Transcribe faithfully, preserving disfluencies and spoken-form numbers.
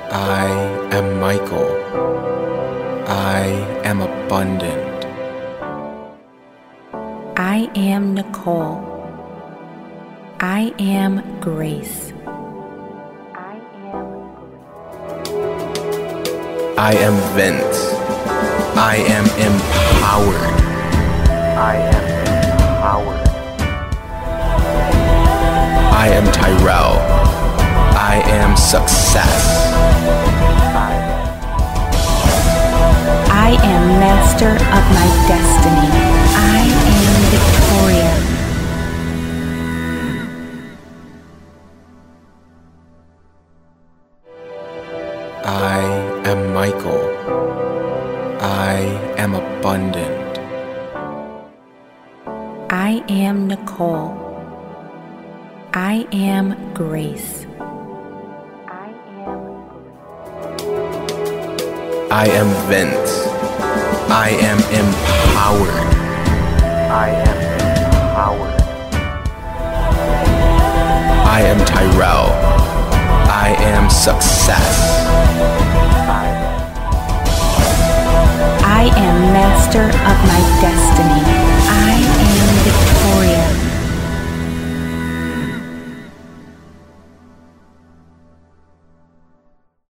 I am Michael. I am abundant. I am Nicole. I am Grace. I am Vince. I am empowered. I am empowered. I am Tyrell. I am success. I am master of my destiny. I am Victoria. I am Michael. I am abundant. I am Nicole. I am Grace. I am Vince. I am empowered. I am empowered. I am Tyrell. I am success. I am master of my destiny.